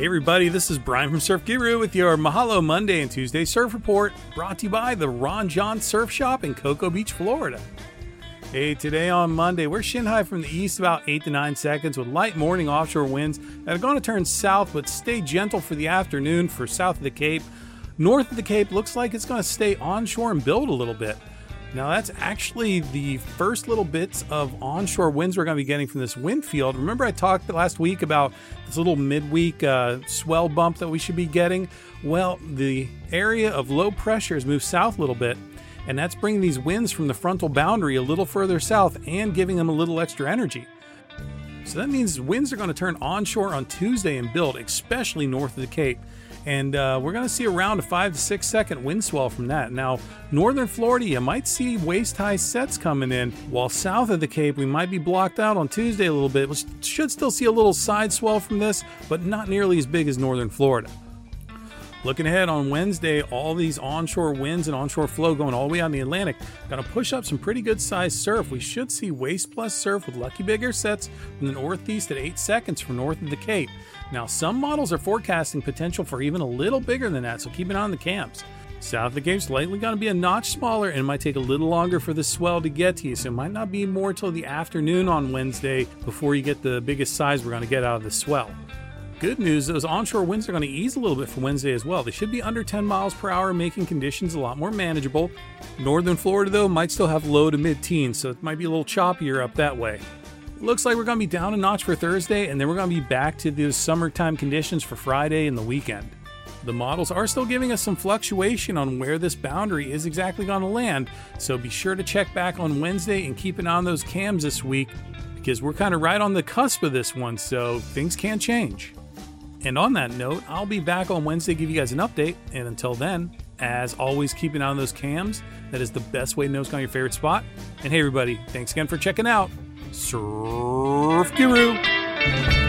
Hey everybody, this is Brian from Surf Guru with your Mahalo Monday and Tuesday Surf Report, brought to you by the Ron John Surf Shop in Cocoa Beach, Florida. Hey, today on Monday, we're shin high from the east about 8 to 9 seconds with light morning offshore winds that are going to turn south but stay gentle for the afternoon for south of the Cape. North of the Cape looks like it's going to stay onshore and build a little bit. Now that's actually the first little bits of onshore winds we're going to be getting from this wind field. Remember I talked last week about this little midweek swell bump that we should be getting? Well, the area of low pressure has moved south a little bit, and that's bringing these winds from the frontal boundary a little further south and giving them a little extra energy. So that means winds are going to turn onshore on Tuesday and build, especially north of the Cape. And we're going to see around a 5 to 6 second wind swell from that. Now, northern Florida, you might see waist-high sets coming in, while south of the Cape, we might be blocked out on Tuesday a little bit. We should still see a little side swell from this, but not nearly as big as northern Florida. Looking ahead on Wednesday, all these onshore winds and onshore flow going all the way out in the Atlantic going to push up some pretty good sized surf. We should see waist plus surf with lucky bigger sets from the northeast at 8 seconds from north of the Cape. Now, some models are forecasting potential for even a little bigger than that, so keep an eye on the cams. South of the Cape's likely going to be a notch smaller, and it might take a little longer for the swell to get to you, so it might not be more till the afternoon on Wednesday before you get the biggest size we're going to get out of the swell. Good news, those onshore winds are going to ease a little bit for Wednesday as well. They should be under 10 miles per hour, making conditions a lot more manageable. Northern Florida, though, might still have low to mid-teens, so it might be a little choppier up that way. Looks like we're going to be down a notch for Thursday, and then we're going to be back to those summertime conditions for Friday and the weekend. The models are still giving us some fluctuation on where this boundary is exactly going to land, so be sure to check back on Wednesday and keep an eye on those cams this week, because we're kind of right on the cusp of this one, so things can change. And on that note, I'll be back on Wednesday to give you guys an update. And until then, as always, keep an eye on those cams. That is the best way to know what's going on your favorite spot. And hey, everybody, thanks again for checking out Surf Guru.